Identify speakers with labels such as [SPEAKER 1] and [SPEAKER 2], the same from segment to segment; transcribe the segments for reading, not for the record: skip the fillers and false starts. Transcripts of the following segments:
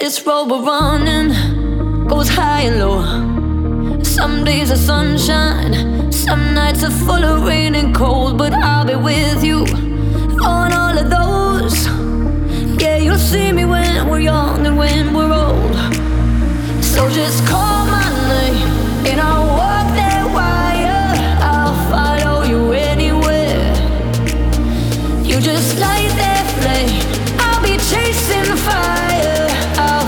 [SPEAKER 1] This road we're running goes high and low. Some days are sunshine, some nights are full of rain and cold. But I'll be with you on all of those. Yeah, you'll see me when we're young and when we're old. So just call my name and I'll walk that wire. I'll follow you anywhere. You just light that flame, I'll be chasing the fire. I'll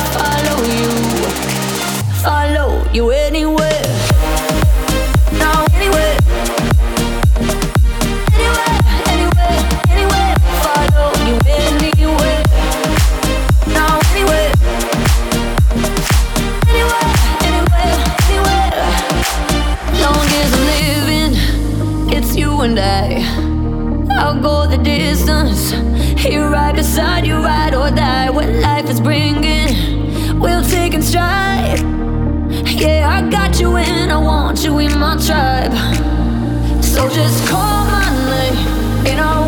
[SPEAKER 1] follow you anywhere. Now anywhere, anywhere, anywhere, anywhere. Follow you anywhere. Now anywhere, anywhere, anywhere, anywhere. Long as I'm living, it's you and I'll go the distance, here right beside you, ride or die. What life is bringing, we'll take in stride. Yeah, I got you and I want you in my tribe. So just call my name and I'll